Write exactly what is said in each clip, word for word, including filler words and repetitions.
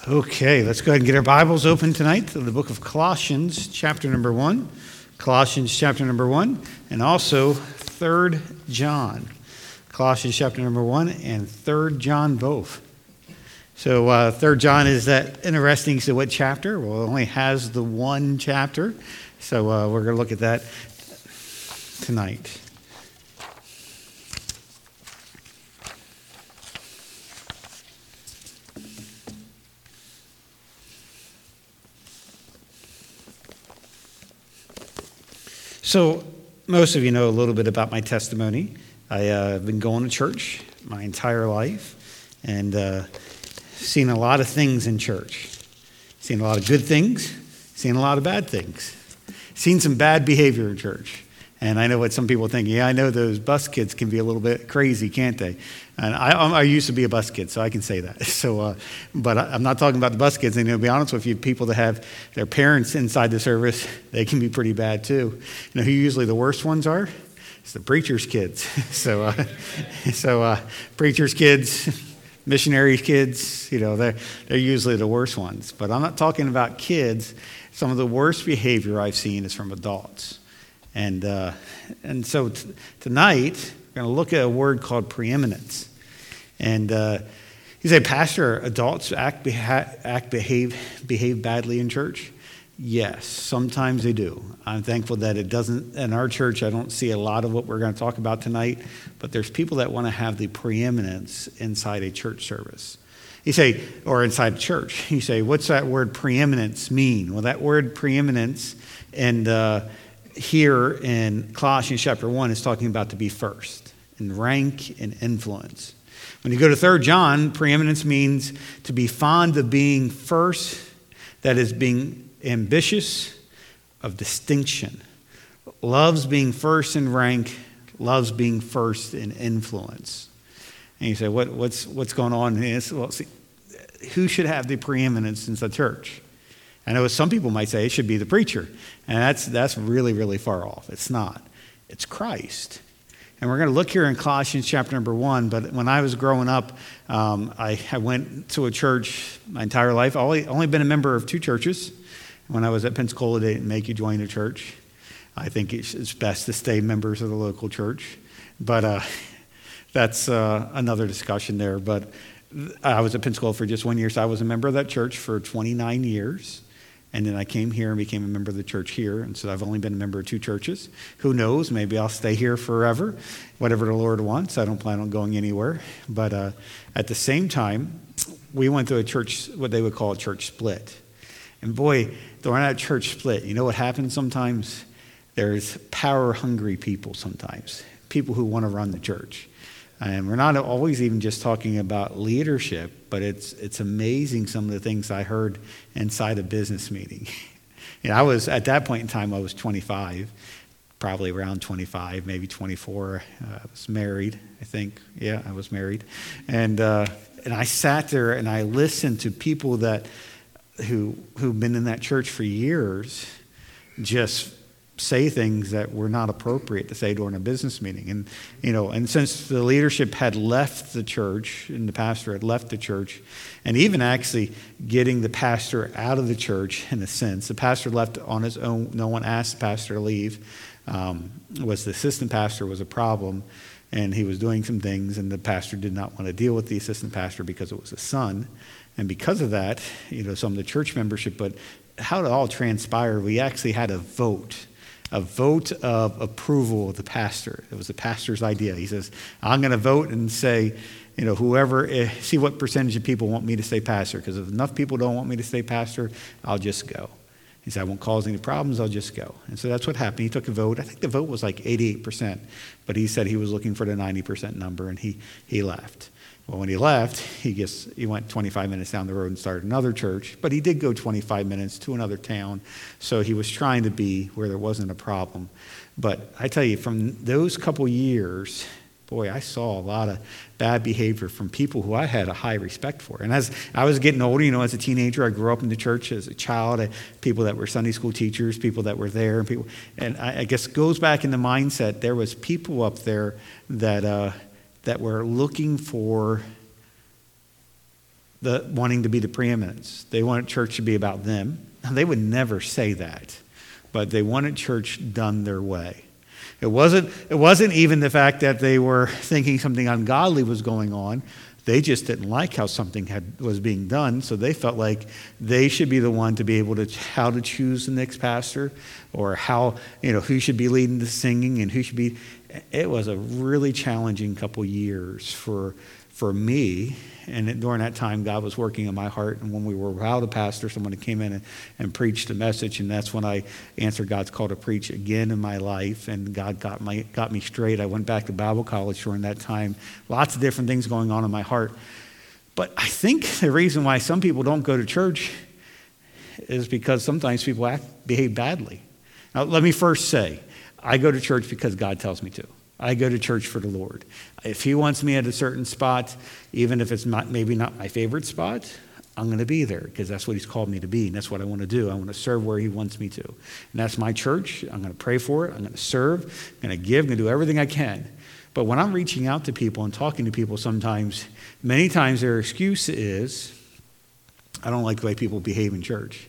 Okay, let's go ahead and get our Bibles open tonight to the book of Colossians, chapter number one. Colossians, chapter number one, and also Third John. Colossians, chapter number one, and Third John both. So uh, Third John is that interesting. So what chapter? Well, it only has the one chapter. So uh, we're going to look at that tonight. So most of you know a little bit about my testimony. I uh, have been going to church my entire life and uh, seen a lot of things in church. Seen a lot of good things, seen a lot of bad things. Seen some bad behavior in church. And I know what some people think. Yeah, I know those bus kids can be a little bit crazy, can't they? And I, I used to be a bus kid, so I can say that. So, uh, but I'm not talking about the bus kids. And to be honest with you, people that have their parents inside the service, they can be pretty bad too. You know who usually the worst ones are? It's the preacher's kids. so, uh, so uh, preacher's kids, missionaries' kids, you know, they're they're usually the worst ones. But I'm not talking about kids. Some of the worst behavior I've seen is from adults. And uh, and so t- tonight, we're going to look at a word called preeminence. And uh, you say, Pastor, adults act, beha- act behave, behave badly in church? Yes, sometimes they do. I'm thankful that it doesn't, in our church, I don't see a lot of what we're going to talk about tonight, but there's people that want to have the preeminence inside a church service. You say, or inside church. You say, what's that word preeminence mean? Well, that word preeminence and uh, here in Colossians chapter one is talking about to be first in rank and influence. When you go to Third John, preeminence means to be fond of being first, that is being ambitious of distinction, loves being first in rank, loves being first in influence. And you say, what, what's what's going on here? Well, see, who should have the preeminence in the church? I know some people might say it should be the preacher, and that's that's really, really far off. It's not. It's Christ. And we're going to look here in Colossians chapter number one, but when I was growing up, um, I, I went to a church my entire life. I've only, only been a member of two churches. When I was at Pensacola, they didn't make you join a church. I think it's best to stay members of the local church. But uh, that's uh, another discussion there. But I was at Pensacola for just one year, so I was a member of that church for twenty-nine years. And then I came here and became a member of the church here. And so I've only been a member of two churches. Who knows? Maybe I'll stay here forever, whatever the Lord wants. I don't plan on going anywhere. But uh, at the same time, we went to a church, what they would call a church split. And boy, during that church split, you know what happens sometimes? There's power-hungry people sometimes, people who want to run the church. And we're not always even just talking about leadership, but it's it's amazing some of the things I heard inside a business meeting. You know, I was, at that point in time, I was twenty-five, probably around twenty-five, maybe twenty-four. Uh, I was married, I think. Yeah, I was married. And uh, and I sat there and I listened to people that who who've been in that church for years just say things that were not appropriate to say during a business meeting. And, you know, and since the leadership had left the church and the pastor had left the church, and even actually getting the pastor out of the church in a sense, the pastor left on his own. No one asked the pastor to leave. Um, was the assistant pastor was a problem, and he was doing some things, and the pastor did not want to deal with the assistant pastor because it was a son. And because of that, you know, some of the church membership, but how it all transpired, we actually had a vote. A vote of approval of the pastor. It was the pastor's idea. He says, I'm going to vote and say, you know, whoever, see what percentage of people want me to stay pastor. Because if enough people don't want me to stay pastor, I'll just go. He said, I won't cause any problems, I'll just go. And so that's what happened. He took a vote. I think the vote was like eighty-eight percent. But he said he was looking for the ninety percent number, and he, he left. Well, when he left, he just he went twenty-five minutes down the road and started another church. But he did go twenty-five minutes to another town. So he was trying to be where there wasn't a problem. But I tell you, from those couple years, boy, I saw a lot of bad behavior from people who I had a high respect for. And as I was getting older, you know, as a teenager, I grew up in the church as a child. I, people that were Sunday school teachers, people that were there, and people. And I, I guess goes back in the mindset. There was people up there that. Uh, that were looking for the wanting to be the preeminence. They wanted church to be about them. They would never say that, but they wanted church done their way. It wasn't, it wasn't even the fact that they were thinking something ungodly was going on. They just didn't like how something had, was being done, so they felt like they should be the one to be able to, how to choose the next pastor, or how, you know, who should be leading the singing and who should be. It was a really challenging couple years for for me, and during that time, God was working in my heart, and when we were without a pastor, someone came in and, and preached a message, and that's when I answered God's call to preach again in my life, and God got, my, got me straight. I went back to Bible college during that time. Lots of different things going on in my heart. But I think the reason why some people don't go to church is because sometimes people act, behave badly. Now, let me first say, I go to church because God tells me to. I go to church for the Lord. If he wants me at a certain spot, even if it's not maybe not my favorite spot, I'm going to be there because that's what he's called me to be, and that's what I want to do. I want to serve where he wants me to. And that's my church. I'm going to pray for it. I'm going to serve. I'm going to give. I'm going to do everything I can. But when I'm reaching out to people and talking to people sometimes, many times their excuse is, I don't like the way people behave in church.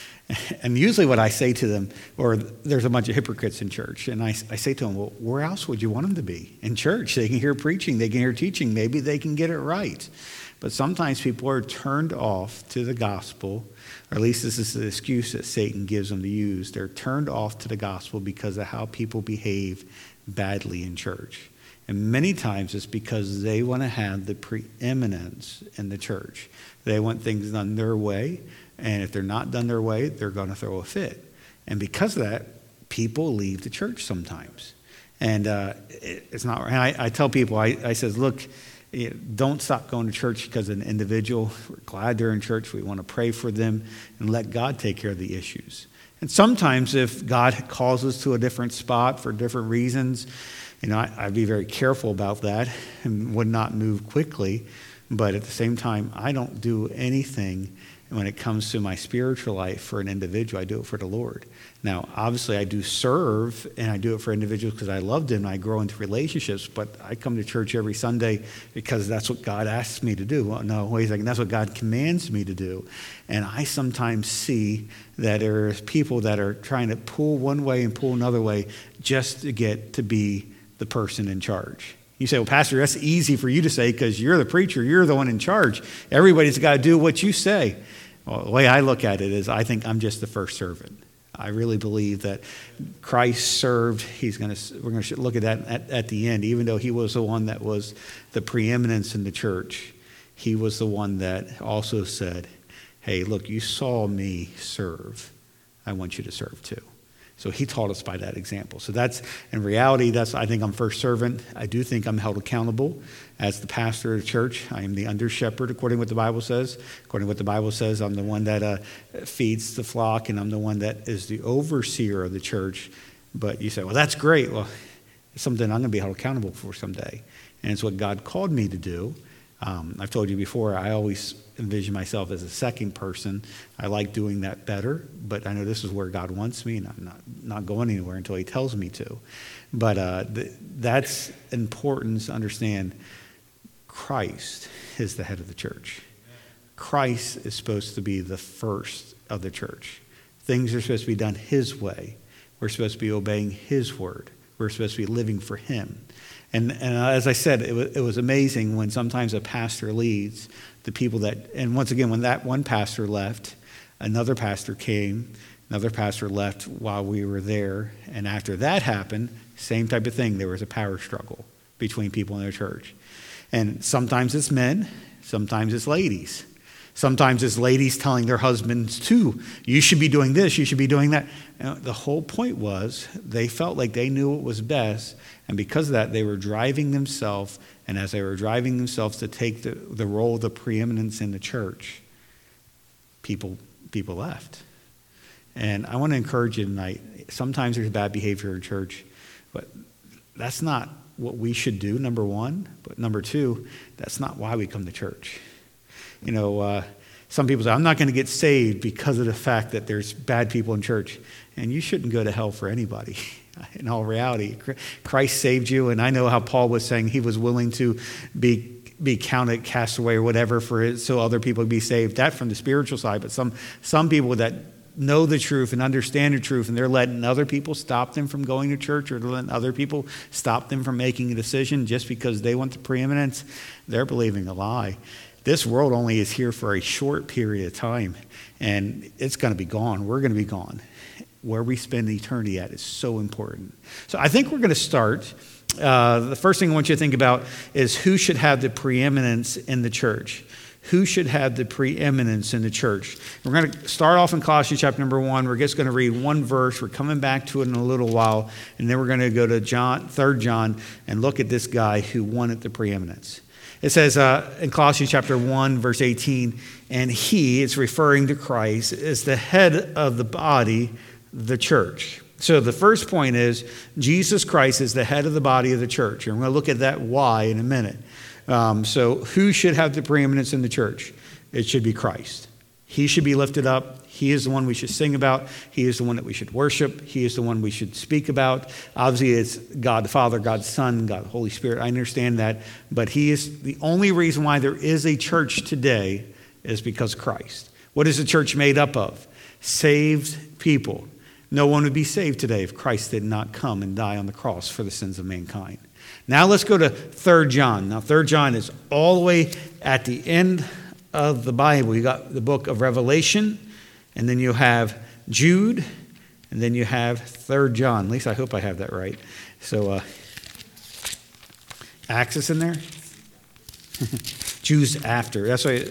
And usually what I say to them, or there's a bunch of hypocrites in church, and I, I say to them, well, where else would you want them to be? In church. They can hear preaching, they can hear teaching, maybe they can get it right. But sometimes people are turned off to the gospel, or at least this is the excuse that Satan gives them to use. They're turned off to the gospel because of how people behave badly in church. And many times it's because they want to have the preeminence in the church. They want things done their way. And if they're not done their way, they're going to throw a fit. And because of that, people leave the church sometimes. And uh, it, it's not. And I, I tell people, I, I says, look, don't stop going to church because of an individual. We're glad they're in church. We want to pray for them and let God take care of the issues. And sometimes if God calls us to a different spot for different reasons, you know, I, I'd be very careful about that and would not move quickly. But at the same time, I don't do anything when it comes to my spiritual life for an individual. I do it for the Lord. Now, obviously, I do serve, and I do it for individuals because I love them, and I grow into relationships, but I come to church every Sunday because that's what God asks me to do. Well, no, wait a second, that's what God commands me to do. And I sometimes see that there's people that are trying to pull one way and pull another way just to get to be the person in charge. You say, well, Pastor, that's easy for you to say because you're the preacher. You're the one in charge. Everybody's got to do what you say. Well, the way I look at it is I think I'm just the first servant. I really believe that Christ served. He's going to. We're going to look at that at, at the end. Even though he was the one that was the preeminence in the church, he was the one that also said, hey, look, you saw me serve. I want you to serve too. So he taught us by that example. So that's, in reality, that's, I think I'm first servant. I do think I'm held accountable as the pastor of the church. I am the under shepherd, according to what the Bible says. According to what the Bible says, I'm the one that uh, feeds the flock, and I'm the one that is the overseer of the church. But you say, well, that's great. Well, it's something I'm going to be held accountable for someday. And it's what God called me to do. Um, I've told you before, I always envision myself as a second person. I like doing that better, but I know this is where God wants me, and I'm not, not going anywhere until he tells me to. But uh, th- that's important to understand. Christ is the head of the church. Christ is supposed to be the first of the church. Things are supposed to be done his way. We're supposed to be obeying his word. We're supposed to be living for him. And, and as I said, it was, it was amazing when sometimes a pastor leads the people that, and once again, when that one pastor left, another pastor came, another pastor left while we were there. And after that happened, same type of thing. There was a power struggle between people in their church. And sometimes it's men, sometimes it's ladies. Sometimes it's ladies telling their husbands too, you should be doing this, you should be doing that. And the whole point was they felt like they knew what was best. And because of that, they were driving themselves. And as they were driving themselves to take the, the role of the preeminence in the church, people, people left. And I want to encourage you tonight. Sometimes there's bad behavior in church, but that's not what we should do, number one. But number two, that's not why we come to church. You know, uh, some people say, I'm not going to get saved because of the fact that there's bad people in church. And you shouldn't go to hell for anybody. In all reality, Christ saved you. And I know how Paul was saying he was willing to be be counted castaway or whatever for it, so other people be saved. That from the spiritual side. But some some people that know the truth and understand the truth, and they're letting other people stop them from going to church, or letting other people stop them from making a decision just because they want the preeminence, they're believing a lie. This world only is here for a short period of time, and it's going to be gone. We're going to be gone. Where we spend eternity at is so important. So I think we're going to start. Uh, the first thing I want you to think about is who should have the preeminence in the church. Who should have the preeminence in the church? We're going to start off in Colossians chapter number one. We're just going to read one verse. We're coming back to it in a little while. And then we're going to go to John, Third John and look at this guy who wanted the preeminence. It says uh, in Colossians chapter one, verse eighteen, and he, it's referring to Christ, is the head of the body, the church. So the first point is Jesus Christ is the head of the body of the church. And we're going to look at that why in a minute. Um, so who should have the preeminence in the church? It should be Christ. He should be lifted up. He is the one we should sing about. He is the one that we should worship. He is the one we should speak about. Obviously, it's God the Father, God the Son, God the Holy Spirit. I understand that. But he is the only reason why there is a church today is because of Christ. What is the church made up of? Saved people. No one would be saved today if Christ did not come and die on the cross for the sins of mankind. Now let's go to Third John. Now Third John is all the way at the end of the Bible. You got the book of Revelation, and then you have Jude, and then you have Third John. At least I hope I have that right. So uh, Acts is in there. Jude's after. That's why.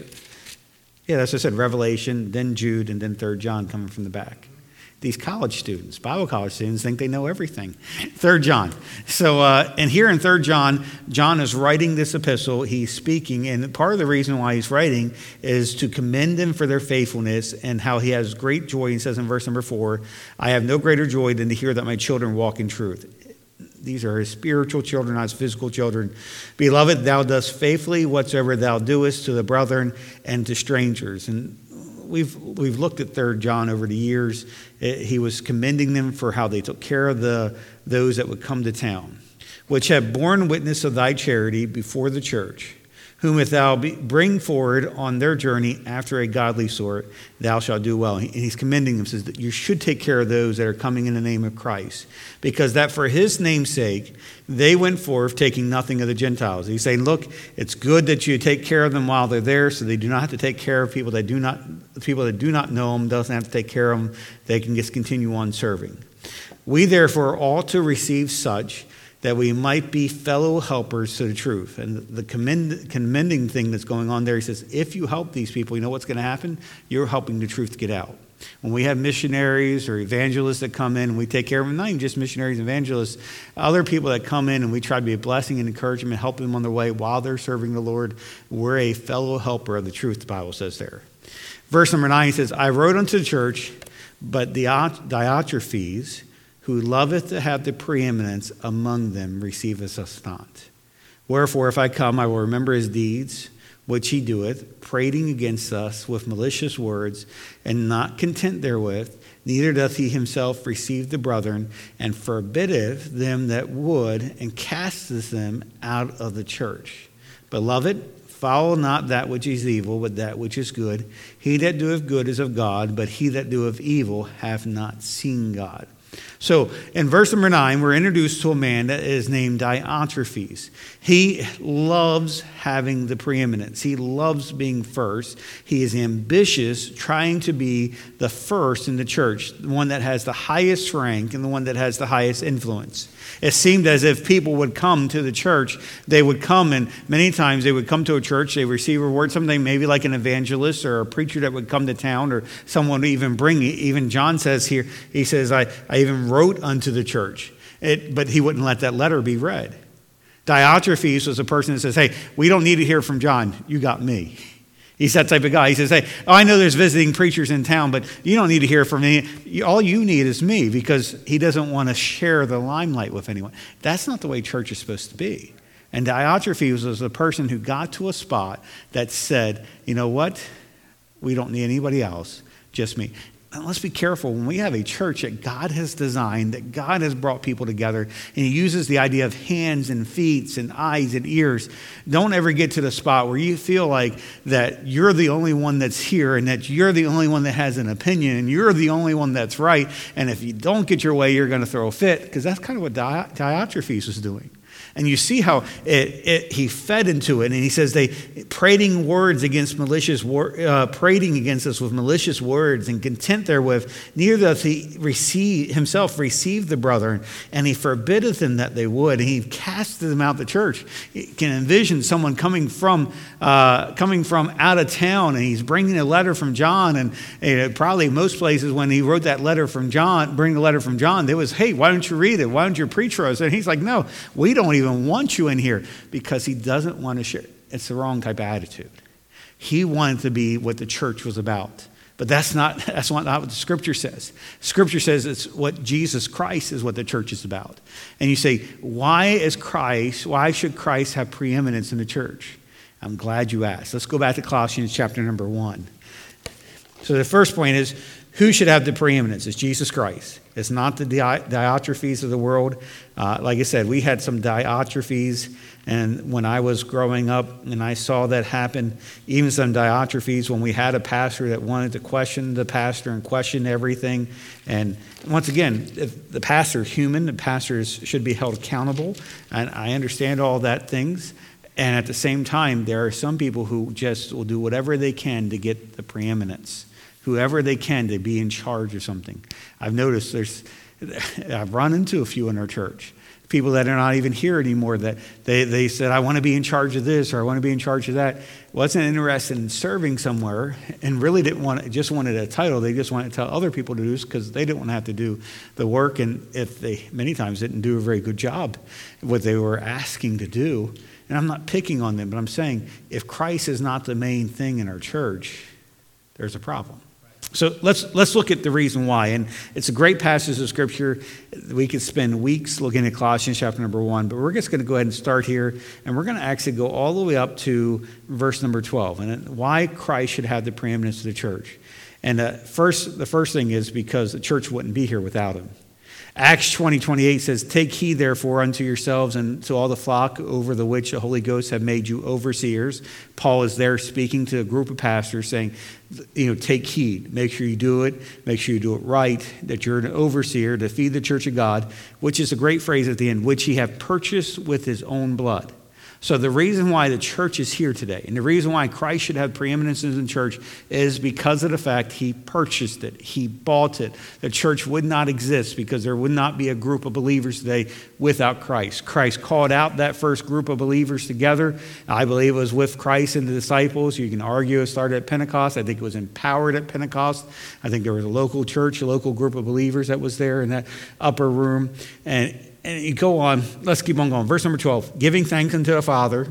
Yeah, that's what I said. Revelation, then Jude, and then Third John coming from the back. These college students, Bible college students, think they know everything. Third John. So, uh, and here in Third John, John is writing this epistle. He's speaking, and part of the reason why he's writing is to commend them for their faithfulness and how he has great joy. He says in verse number four, I have no greater joy than to hear that my children walk in truth. These are his spiritual children, not his physical children. Beloved, thou dost faithfully whatsoever thou doest to the brethren and to strangers. And We've we've looked at Third John over the years. It, he was commending them for how they took care of the those that would come to town, which have borne witness of thy charity before the church, whom if thou be, bring forward on their journey after a godly sort, thou shalt do well. And he's commending them, says that you should take care of those that are coming in the name of Christ, because that for his name's sake, they went forth taking nothing of the Gentiles. He's saying, look, it's good that you take care of them while they're there, so they do not have to take care of people that do not, people that do not know them, doesn't have to take care of them. They can just continue on serving. We therefore ought to receive such, that we might be fellow helpers to the truth. And the commend, commending thing that's going on there, he says, if you help these people, you know what's going to happen? You're helping the truth to get out. When we have missionaries or evangelists that come in and we take care of them, not even just missionaries and evangelists, other people that come in and we try to be a blessing and encourage them and help them on their way while they're serving the Lord, we're a fellow helper of the truth, the Bible says there. Verse number nine says, I wrote unto the church, but Diotrephes, who loveth to have the preeminence among them, receiveth us not. Wherefore, if I come, I will remember his deeds, which he doeth, prating against us with malicious words, and not content therewith, neither doth he himself receive the brethren, and forbiddeth them that would, and casteth them out of the church. Beloved, follow not that which is evil, but that which is good. He that doeth good is of God, but he that doeth evil hath not seen God. So in verse number nine, we're introduced to a man that is named Diotrephes. He loves having the preeminence. He loves being first. He is ambitious, trying to be the first in the church, the one that has the highest rank and the one that has the highest influence. It seemed as if people would come to the church. They would come, and many times they would come to a church, they receive a word, something maybe like an evangelist or a preacher that would come to town, or someone would even bring, even John says here, he says, I, I even wrote unto the church. It, but he wouldn't let that letter be read. Diotrephes was a person that says, hey, we don't need to hear from John. You got me. He's that type of guy. He says, hey, oh, I know there's visiting preachers in town, but you don't need to hear from me. All you need is me, because he doesn't want to share the limelight with anyone. That's not the way church is supposed to be. And Diotrephes was a person who got to a spot that said, you know what? We don't need anybody else, just me. And let's be careful when we have a church that God has designed, that God has brought people together, and he uses the idea of hands and feet and eyes and ears. Don't ever get to the spot where you feel like that you're the only one that's here and that you're the only one that has an opinion and you're the only one that's right. And if you don't get your way, you're going to throw a fit, because that's kind of what Di- Diotrephes was doing. And you see how it, it, he fed into it. And he says they prating words against malicious, uh, prating against us with malicious words, and content therewith, neither doth he receive, himself receive the brethren, and he forbiddeth them that they would. And he casted them out the church. You can envision someone coming from uh, coming from out of town, and he's bringing a letter from John. And uh, probably most places when he wrote that letter from John, bring the letter from John, there was, hey, why don't you read it? Why don't you preach for us? And he's like, no, we don't even even want you in here, because he doesn't want to share. It's the wrong type of attitude. He wanted to be what the church was about. But that's not, that's not what the scripture says. Scripture says it's what Jesus Christ is what the church is about. And you say, why is Christ, why should Christ have preeminence in the church? I'm glad you asked. Let's go back to Colossians chapter number one. So the first point is, who should have the preeminence? It's Jesus Christ. It's not the Di- Diotrephes of the world. Uh, like I said, we had some Diotrephes, and when I was growing up and I saw that happen, even some Diotrephes, when we had a pastor that wanted to question the pastor and question everything. And once again, if the pastor is human, the pastors should be held accountable, and I understand all that things. And at the same time, there are some people who just will do whatever they can to get the preeminence. Whoever they can to be in charge of something. I've noticed there's, I've run into a few in our church, people that are not even here anymore, that they, they said, I want to be in charge of this, or I want to be in charge of that. Wasn't interested in serving somewhere, and really didn't want, just wanted a title. They just wanted to tell other people to do this because they didn't want to have to do the work. And if they many times didn't do a very good job what they were asking to do. And I'm not picking on them, but I'm saying if Christ is not the main thing in our church, there's a problem. So let's let's look at the reason why. And it's a great passage of Scripture. We could spend weeks looking at Colossians chapter number one, but we're just going to go ahead and start here. And we're going to actually go all the way up to verse number twelve, and why Christ should have the preeminence of the church. And uh, first, the first thing is because the church wouldn't be here without him. Acts twenty, twenty-eight says, take heed therefore unto yourselves and to all the flock over the which the Holy Ghost have made you overseers. Paul is there speaking to a group of pastors saying, you know, take heed, make sure you do it, make sure you do it right, that you're an overseer to feed the church of God, which is a great phrase at the end, which he have purchased with his own blood. So the reason why the church is here today, and the reason why Christ should have preeminence in the church, is because of the fact he purchased it. He bought it. The church would not exist because there would not be a group of believers today without Christ. Christ called out that first group of believers together. I believe it was with Christ and the disciples. You can argue it started at Pentecost. I think it was empowered at Pentecost. I think there was a local church, a local group of believers that was there in that upper room. And And you go on, let's keep on going. Verse number twelve, giving thanks unto the Father,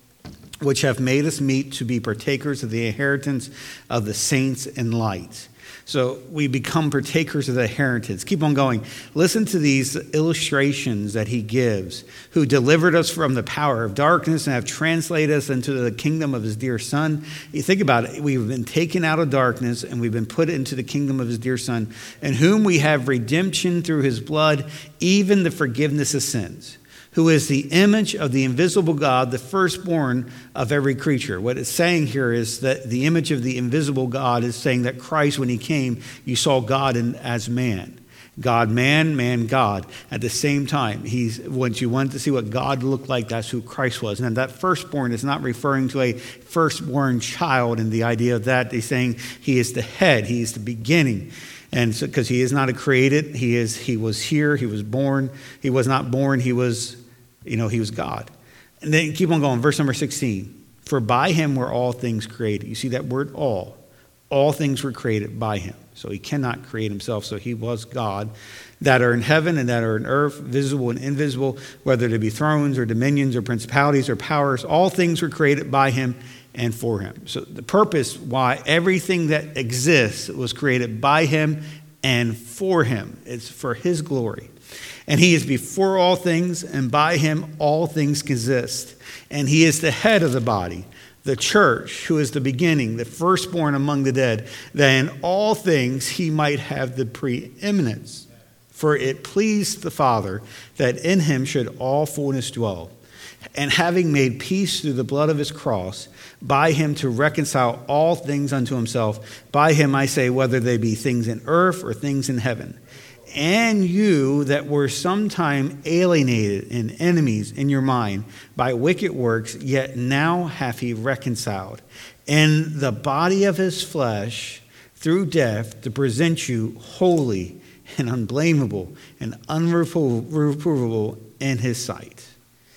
which hath made us meet to be partakers of the inheritance of the saints in light. So we become partakers of the inheritance. Keep on going. Listen to these illustrations that he gives, who delivered us from the power of darkness and have translated us into the kingdom of his dear Son. You think about it. We've been taken out of darkness and we've been put into the kingdom of his dear Son, in whom we have redemption through his blood, even the forgiveness of sins, who is the image of the invisible God, the firstborn of every creature. What it's saying here is that the image of the invisible God is saying that Christ, when he came, you saw God in, as man. God, man, man, God. At the same time, he's once you wanted to see what God looked like, that's who Christ was. And that firstborn is not referring to a firstborn child in the idea of that. They're saying he is the head, he is the beginning. And so, because he is not a created, he is he was here, he was born. He was not born, he was You know, he was God. And then keep on going. Verse number sixteen. For by him were all things created. You see that word all. All things were created by him. So he cannot create himself. So he was God. That are in heaven and that are in earth, visible and invisible, whether they be thrones or dominions or principalities or powers, all things were created by him and for him. So the purpose why everything that exists was created by him and for him. It's for his glory. And he is before all things, and by him all things consist. And he is the head of the body, the church, who is the beginning, the firstborn among the dead, that in all things he might have the preeminence. For it pleased the Father that in him should all fullness dwell. And having made peace through the blood of his cross, by him to reconcile all things unto himself. By him I say, whether they be things in earth or things in heaven. And you that were sometime alienated and enemies in your mind by wicked works, yet now hath he reconciled in the body of his flesh through death, to present you holy and unblameable and unreprovable in his sight.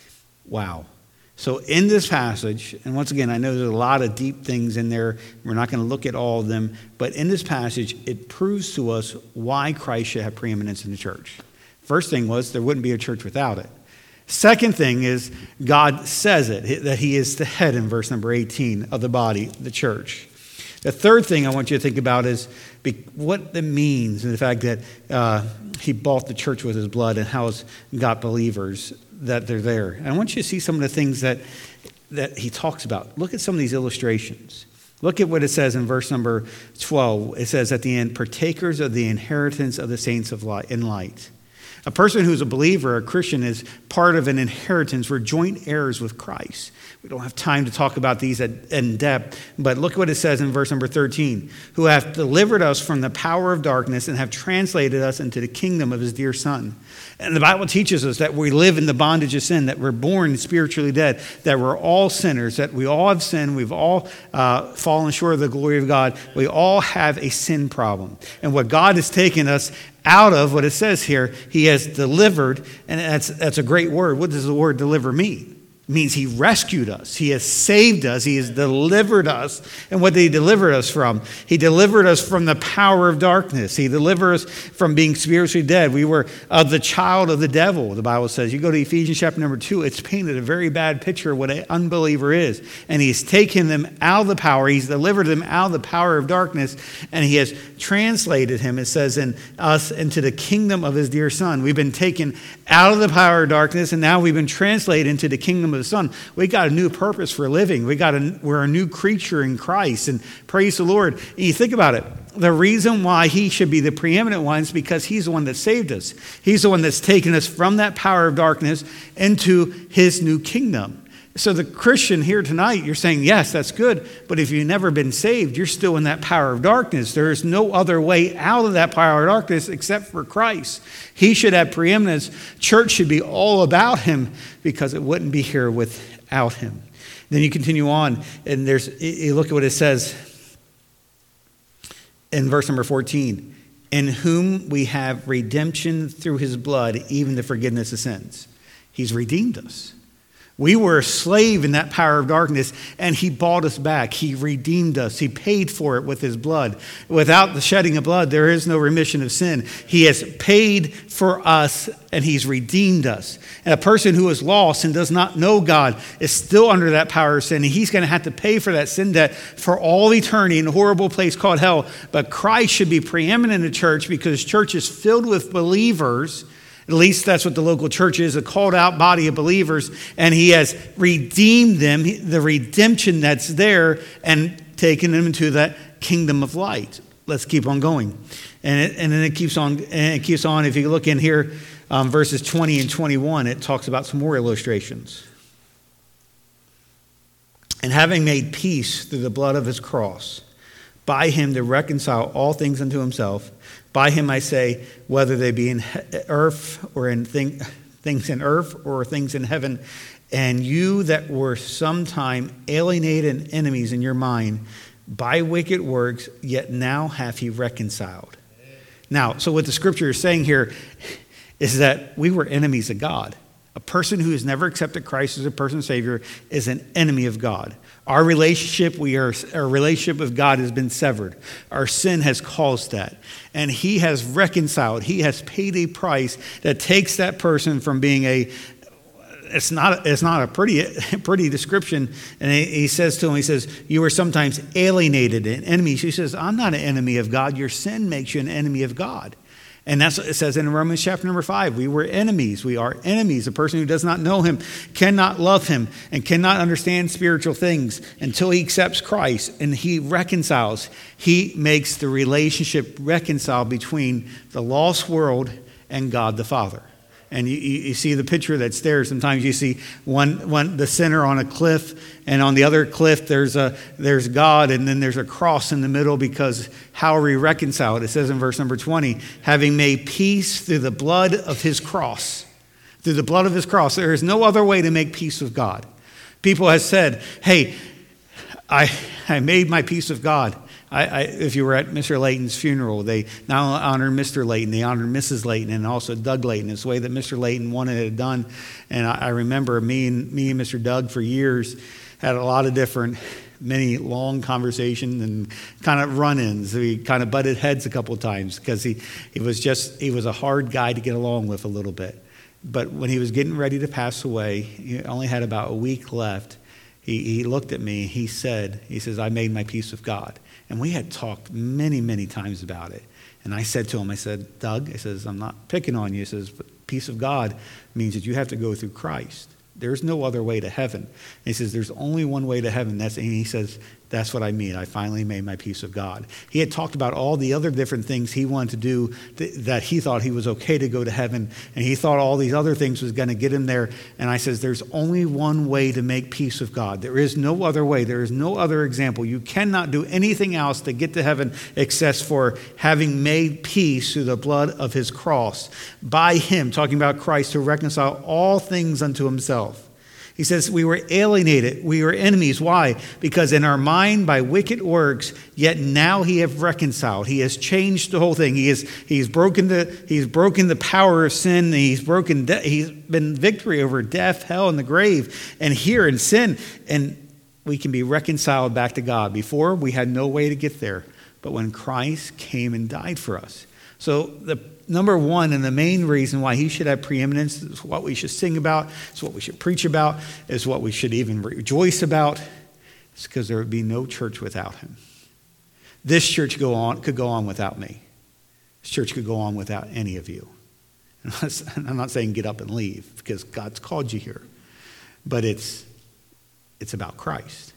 Wow. So in this passage, and once again, I know there's a lot of deep things in there. We're not going to look at all of them. But in this passage, it proves to us why Christ should have preeminence in the church. First thing was there wouldn't be a church without it. Second thing is God says it, that he is the head in verse number eighteen of the body, the church. The third thing I want you to think about is what it means, and the fact that uh, he bought the church with his blood, and how it's got believers that they're there. And I want you to see some of the things that, that he talks about. Look at some of these illustrations. Look at what it says in verse number twelve. It says at the end, partakers of the inheritance of the saints of light, in light. A person who's a believer, a Christian, is part of an inheritance. We're joint heirs with Christ. We don't have time to talk about these in depth, but look what it says in verse number thirteen. Who hath delivered us from the power of darkness and have translated us into the kingdom of his dear Son. And the Bible teaches us that we live in the bondage of sin, that we're born spiritually dead, that we're all sinners, that we all have sinned, we've all uh, fallen short of the glory of God. We all have a sin problem. And what God has taken us out of, what it says here, he has delivered, and that's, that's a great word. What does the word deliver mean? It means he rescued us. He has saved us. He has delivered us. And what did he deliver us from? He delivered us from the power of darkness. He delivered us from being spiritually dead. We were of the child of the devil, the Bible says. You go to Ephesians chapter number two, it's painted a very bad picture of what an unbeliever is. And he's taken them out of the power. He's delivered them out of the power of darkness. And he has translated him, it says, in us into the kingdom of his dear Son. We've been taken out of the power of darkness, and now we've been translated into the kingdom of the Son. We got a new purpose for living. We got a, we're a new creature in Christ, and praise the Lord. And you think about it. The reason why he should be the preeminent one is because he's the one that saved us. He's the one that's taken us from that power of darkness into his new kingdom. So the Christian here tonight, you're saying, yes, that's good. But if you've never been saved, you're still in that power of darkness. There is no other way out of that power of darkness except for Christ. He should have preeminence. Church should be all about him, because it wouldn't be here without him. Then you continue on, and there's you look at what it says in verse number fourteen. In whom we have redemption through his blood, even the forgiveness of sins. He's redeemed us. We were a slave in that power of darkness, and he bought us back. He redeemed us. He paid for it with his blood. Without the shedding of blood, there is no remission of sin. He has paid for us, and he's redeemed us. And a person who is lost and does not know God is still under that power of sin, and he's going to have to pay for that sin debt for all eternity in a horrible place called hell. But Christ should be preeminent in the church, because church is filled with believers. At least that's what the local church is, a called out body of believers. And he has redeemed them, the redemption that's there, and taken them into that kingdom of light. Let's keep on going. And, it, and then it keeps on, and it keeps on. If you look in here, um, verses twenty and twenty-one, it talks about some more illustrations. And having made peace through the blood of his cross, by him to reconcile all things unto himself. By him I say, whether they be in earth or in thing, things in earth or things in heaven, and you that were sometime alienated and enemies in your mind by wicked works, yet now hath he reconciled. Now, so what the scripture is saying here is that we were enemies of God. A person who has never accepted Christ as a personal Savior is an enemy of God. Our relationship, we are, our relationship with God has been severed. Our sin has caused that. And he has reconciled. He has paid a price that takes that person from being a, it's not, it's not a pretty, pretty description. And he, he says to him, he says, you were sometimes alienated and enemies. He says, I'm not an enemy of God. Your sin makes you an enemy of God. And that's what it says in Romans chapter number five. We were enemies. We are enemies. A person who does not know him cannot love him and cannot understand spiritual things until he accepts Christ and he reconciles. He makes the relationship reconcile between the lost world and God the Father. And you, you see the picture that's there. Sometimes you see one, one, the sinner on a cliff, and on the other cliff there's a there's God, and then there's a cross in the middle, because how are we reconciled? It says in verse number twenty, having made peace through the blood of his cross. Through the blood of his cross. There is no other way to make peace with God. People have said, hey, I I made my peace with God. I, I, if you were at Mister Layton's funeral, they not only honored Mister Layton, they honored Missus Layton and also Doug Layton. It's the way that Mister Layton wanted it done. And I, I remember me and me and Mister Doug for years had a lot of different, many long conversations and kind of run-ins. We kind of butted heads a couple of times because he, he was just, he was a hard guy to get along with a little bit. But when he was getting ready to pass away, he only had about a week left. He, he looked at me, he said, he says, I made my peace with God. And we had talked many, many times about it. And I said to him, I said, Doug, I says, I'm not picking on you. He says, but peace of God means that you have to go through Christ. There's no other way to heaven. And he says, there's only one way to heaven. That's, and he says, that's what I mean. I finally made my peace with God. He had talked about all the other different things he wanted to do th- that he thought he was okay to go to heaven. And he thought all these other things was going to get him there. And I says, there's only one way to make peace with God. There is no other way. There is no other example. You cannot do anything else to get to heaven except for having made peace through the blood of his cross. By him, talking about Christ, to reconcile all things unto himself. He says we were alienated, we were enemies. Why? Because in our mind by wicked works, yet now he hath reconciled. He has changed the whole thing. He is he's broken the he's broken the power of sin. He's broken de- he's been victory over death, hell, and the grave, and here in sin, and we can be reconciled back to God. Before we had no way to get there, but when Christ came and died for us. So the number one and the main reason why he should have preeminence is what we should sing about, is what we should preach about, is what we should even rejoice about. It's because there would be no church without him. This church go on could go on without me. This church could go on without any of you. I'm not saying get up and leave, because God's called you here. But it's it's about Christ.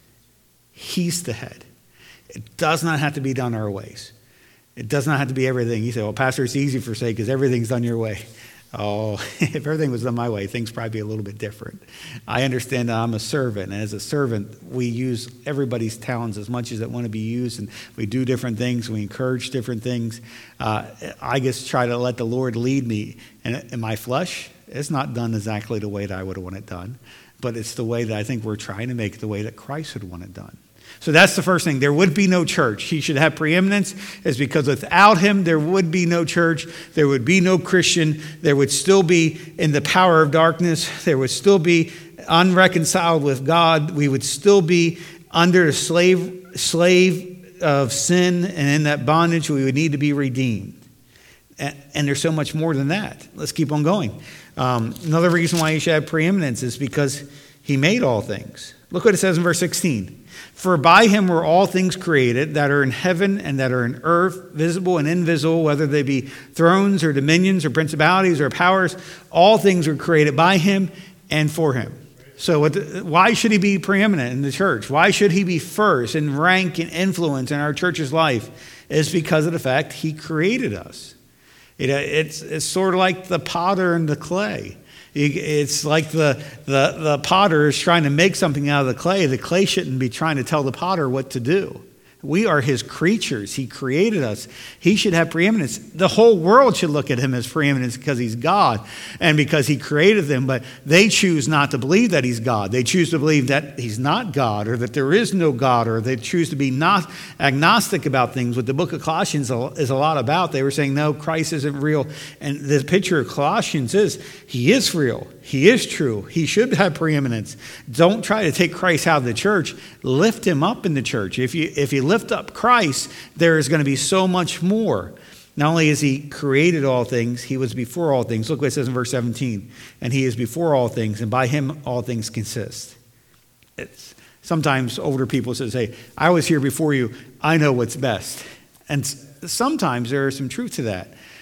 He's the head. It does not have to be done our ways. It does not have to be everything. You say, well, Pastor, it's easy for say because everything's done your way. Oh, if everything was done my way, things probably be a little bit different. I understand that I'm a servant, and as a servant, we use everybody's talents as much as they want to be used, and we do different things. We encourage different things. Uh, I just try to let the Lord lead me. And in my flesh, it's not done exactly the way that I would want it done, but it's the way that I think we're trying to make it the way that Christ would want it done. So that's the first thing. There would be no church. He should have preeminence, is because without him, there would be no church. There would be no Christian. There would still be in the power of darkness. There would still be unreconciled with God. We would still be under the slave, slave of sin, and in that bondage, we would need to be redeemed. And, and there's so much more than that. Let's keep on going. Um, another reason why he should have preeminence is because he made all things. Look what it says in verse sixteen. For by him were all things created that are in heaven and that are in earth, visible and invisible, whether they be thrones or dominions or principalities or powers. All things were created by him and for him. So what the, why should he be preeminent in the church? Why should he be first in rank and influence in our church's life? It's because of the fact he created us. It, it's, it's sort of like the potter and the clay. It's like the, the, the potter is trying to make something out of the clay. The clay shouldn't be trying to tell the potter what to do. We are his creatures. He created us. He should have preeminence. The whole world should look at him as preeminence because he's God and because he created them. But they choose not to believe that he's God. They choose to believe that he's not God, or that there is no God, or they choose to be not agnostic about things. What the book of Colossians is a lot about. They were saying, no, Christ isn't real. And the picture of Colossians is he is real. He is true. He should have preeminence. Don't try to take Christ out of the church. Lift him up in the church. If you if you lift up Christ, there is going to be so much more. Not only has he created all things, he was before all things. Look what it says in verse seventeen. And he is before all things, and by him all things consist. It's, sometimes older people say, hey, I was here before you. I know what's best. And sometimes there is some truth to that.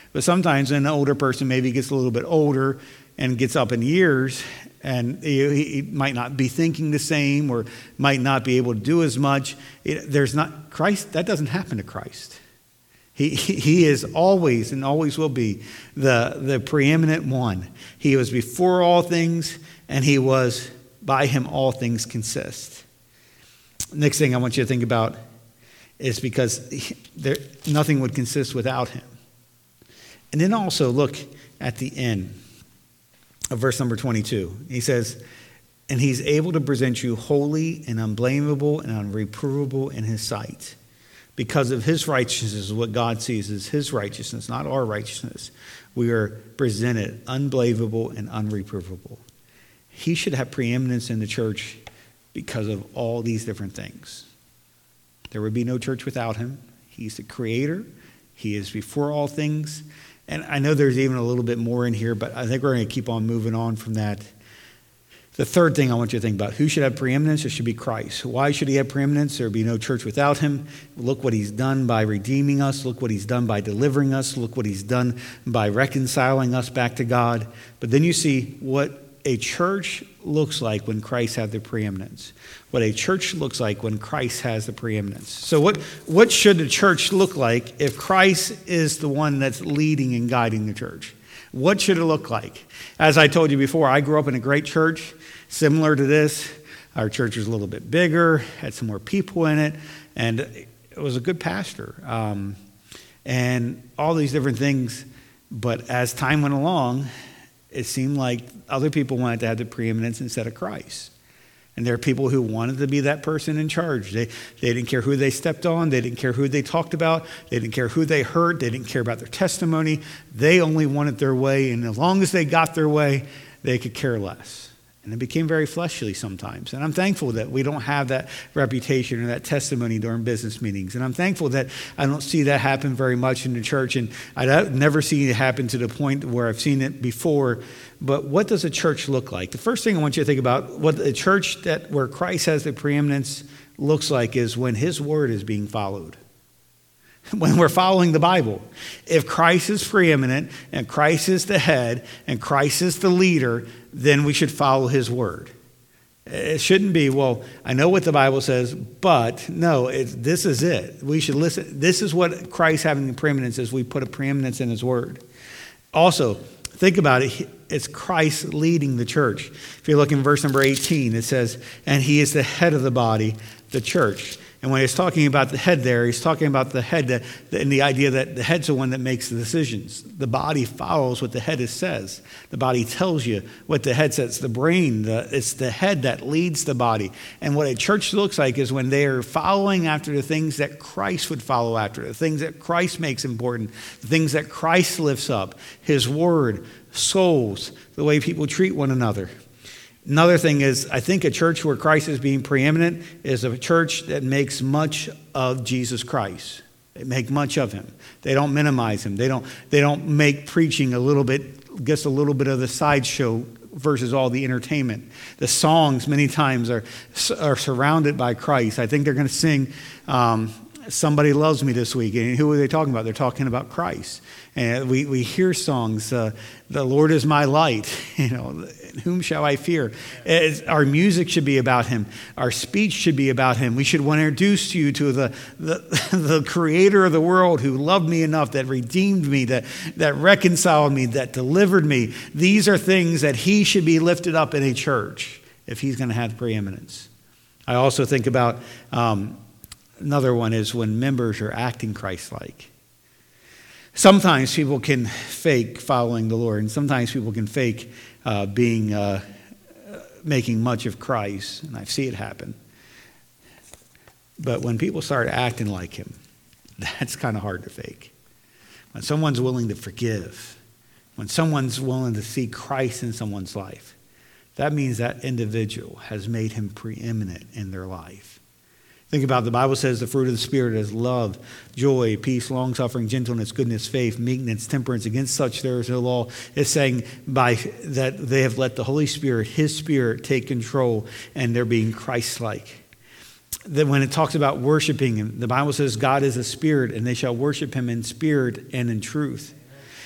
But sometimes an older person maybe gets a little bit older and gets up in years, and he, he might not be thinking the same or might not be able to do as much. It, there's not Christ. That doesn't happen to Christ. He, he is always and always will be the, the preeminent one. He was before all things, and he was by him all things consist. Next thing I want you to think about is because he, there, nothing would consist without him. And then also look at the end of verse number twenty-two. He says, and he's able to present you holy and unblameable and unreprovable in his sight. Because of his righteousness, what God sees is his righteousness, not our righteousness. We are presented unblameable and unreprovable. He should have preeminence in the church because of all these different things. There would be no church without him. He's the creator. He is before all things. And I know there's even a little bit more in here, but I think we're going to keep on moving on from that. The third thing I want you to think about, who should have preeminence? It should be Christ. Why should he have preeminence? There would be no church without him. Look what he's done by redeeming us. Look what he's done by delivering us. Look what he's done by reconciling us back to God. But then you see what a church looks like when Christ has the preeminence. What a church looks like when Christ has the preeminence. So what, what should the church look like if Christ is the one that's leading and guiding the church? What should it look like? As I told you before, I grew up in a great church similar to this. Our church was a little bit bigger, had some more people in it, and it was a good pastor. Um, and all these different things. But as time went along, it seemed like other people wanted to have the preeminence instead of Christ. And there are people who wanted to be that person in charge. They, they didn't care who they stepped on. They didn't care who they talked about. They didn't care who they heard. They didn't care about their testimony. They only wanted their way. And as long as they got their way, they could care less. And it became very fleshly sometimes. And I'm thankful that we don't have that reputation or that testimony during business meetings. And I'm thankful that I don't see that happen very much in the church. And I've never seen it happen to the point where I've seen it before. But what does a church look like? The first thing I want you to think about, what a church that where Christ has the preeminence looks like is when his word is being followed. When we're following the Bible. If Christ is preeminent and Christ is the head and Christ is the leader, then we should follow his word. It shouldn't be, well, I know what the Bible says, but no, it, this is it. We should listen. This is what Christ having the preeminence is. We put a preeminence in his word. Also, think about it. It's Christ leading the church. If you look in verse number eighteen, it says, and he is the head of the body, the church. And when he's talking about the head there, he's talking about the head that, and the idea that the head's the one that makes the decisions. The body follows what the head says. The body tells you what the head says. The brain, the, it's the head that leads the body. And what a church looks like is when they are following after the things that Christ would follow after, the things that Christ makes important, the things that Christ lifts up, his word, souls, the way people treat one another. Another thing is, I think a church where Christ is being preeminent is a church that makes much of Jesus Christ. They make much of him. They don't minimize him. They don't, they don't make preaching a little bit, just a little bit of the sideshow versus all the entertainment. The songs many times are, are surrounded by Christ. I think they're going to sing um, Somebody Loves Me this week. And who are they talking about? They're talking about Christ. And we, we hear songs, uh, the Lord is my light, you know, whom shall I fear? It's, our music should be about him. Our speech should be about him. We should want to introduce you to the, the, the creator of the world who loved me enough, that redeemed me, that, that reconciled me, that delivered me. These are things that he should be lifted up in a church if he's going to have preeminence. I also think about um, another one is when members are acting Christ-like. Sometimes people can fake following the Lord, and sometimes people can fake uh, being uh, making much of Christ, and I see it happen. But when people start acting like him, that's kind of hard to fake. When someone's willing to forgive, when someone's willing to see Christ in someone's life, that means that individual has made him preeminent in their life. Think about it. The Bible says the fruit of the Spirit is love, joy, peace, long-suffering, gentleness, goodness, faith, meekness, temperance. Against such there is no law. It's saying by that they have let the Holy Spirit, his Spirit, take control, and they're being Christ-like. Then when it talks about worshiping him, the Bible says God is a spirit, and they shall worship him in spirit and in truth.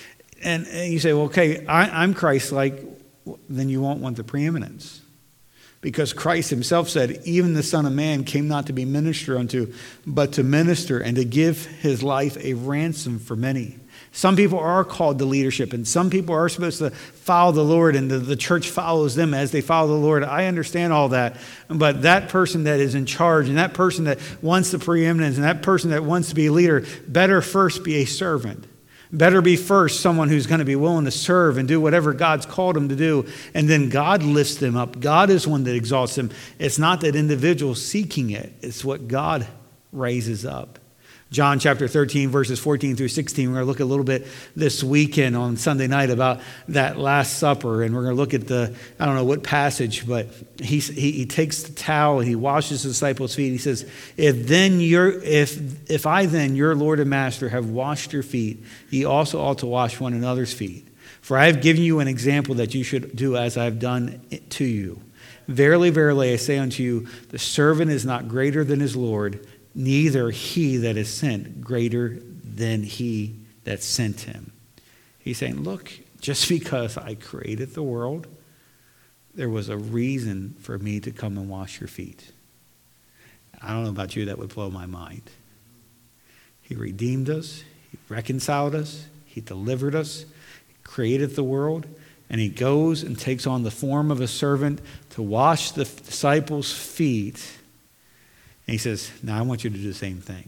And, and you say, well, okay, I, I'm Christ-like, then you won't want the preeminence. Because Christ himself said, even the Son of Man came not to be ministered unto, but to minister and to give his life a ransom for many. Some people are called to leadership, and some people are supposed to follow the Lord, and the, the church follows them as they follow the Lord. I understand all that. But that person that is in charge, and that person that wants the preeminence, and that person that wants to be a leader, better first be a servant. Better be first someone who's going to be willing to serve and do whatever God's called them to do. And then God lifts them up. God is one that exalts them. It's not that individual seeking it. It's what God raises up. John chapter thirteen, verses fourteen through sixteen. We're going to look a little bit this weekend on Sunday night about that Last Supper. And we're going to look at the, I don't know what passage, but he, he, he takes the towel and he washes the disciples' feet. He says, if then you're, if, if I then, your Lord and Master, have washed your feet, ye also ought to wash one another's feet. For I have given you an example that you should do as I have done to you. Verily, verily, I say unto you, the servant is not greater than his Lord, neither he that is sent greater than he that sent him. He's saying, look, just because I created the world, there was a reason for me to come and wash your feet. I don't know about you, that would blow my mind. He redeemed us, he reconciled us, he delivered us, he created the world, and he goes and takes on the form of a servant to wash the disciples' feet. And he says, now I want you to do the same thing.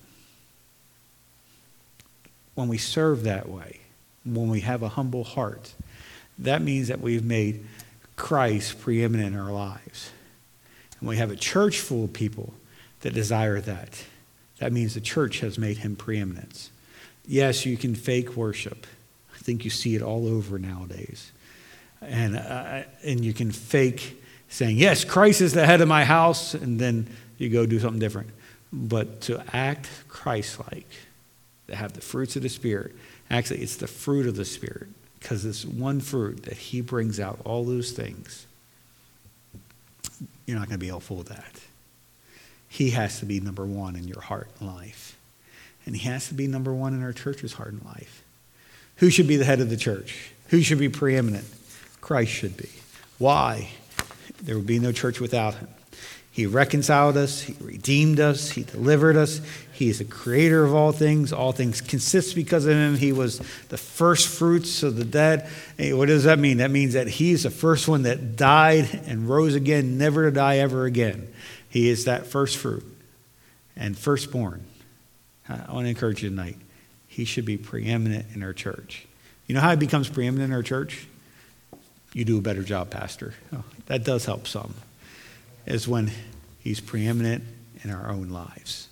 When we serve that way, when we have a humble heart, that means that we've made Christ preeminent in our lives. And we have a church full of people that desire that. That means the church has made him preeminence. Yes, you can fake worship. I think you see it all over nowadays. And, uh, and you can fake saying, yes, Christ is the head of my house, and then you go do something different. But to act Christ-like, to have the fruits of the Spirit, actually it's the fruit of the Spirit, because it's one fruit that he brings out all those things. You're not going to be able to fool that. He has to be number one in your heart and life. And he has to be number one in our church's heart and life. Who should be the head of the church? Who should be preeminent? Christ should be. Why? There would be no church without him. He reconciled us. He redeemed us. He delivered us. He is the creator of all things. All things consist because of him. He was the first fruits of the dead. Hey, what does that mean? That means that he's the first one that died and rose again, never to die ever again. He is that first fruit and firstborn. I want to encourage you tonight. He should be preeminent in our church. You know how he becomes preeminent in our church? You do a better job, Pastor. Oh, that does help some. Is when he's preeminent in our own lives.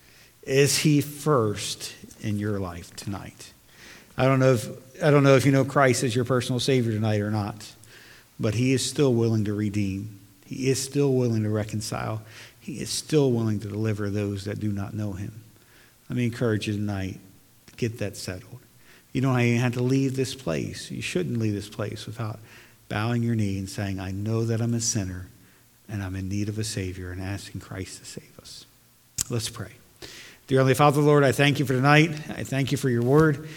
Is he first in your life tonight? I don't know if I don't know if you know Christ as your personal Savior tonight or not, but he is still willing to redeem. He is still willing to reconcile. He is still willing to deliver those that do not know him. Let me encourage you tonight to get that settled. You don't even have to leave this place. You shouldn't leave this place without bowing your knee and saying, I know that I'm a sinner and I'm in need of a Savior, and asking Christ to save us. Let's pray. Dear Heavenly Father, Lord, I thank you for tonight. I thank you for your word.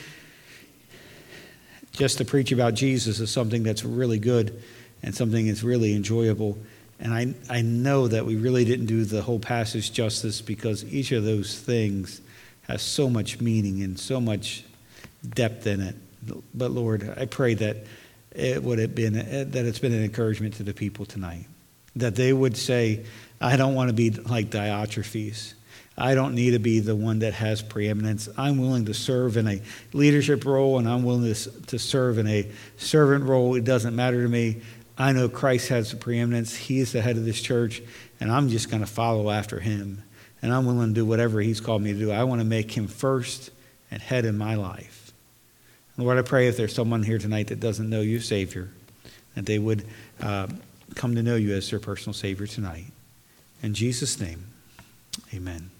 Just to preach about Jesus is something that's really good and something that's really enjoyable. And I, I know that we really didn't do the whole passage justice, because each of those things has so much meaning and so much depth in it. But Lord, I pray that it would have been that it's been an encouragement to the people tonight. That they would say, I don't want to be like Diotrephes. I don't need to be the one that has preeminence. I'm willing to serve in a leadership role, and I'm willing to, to serve in a servant role. It doesn't matter to me. I know Christ has the preeminence. He is the head of this church, and I'm just going to follow after him. And I'm willing to do whatever he's called me to do. I want to make him first and head in my life. Lord, I pray if there's someone here tonight that doesn't know you, Savior, that they would uh, come to know you as their personal Savior tonight. In Jesus' name, amen.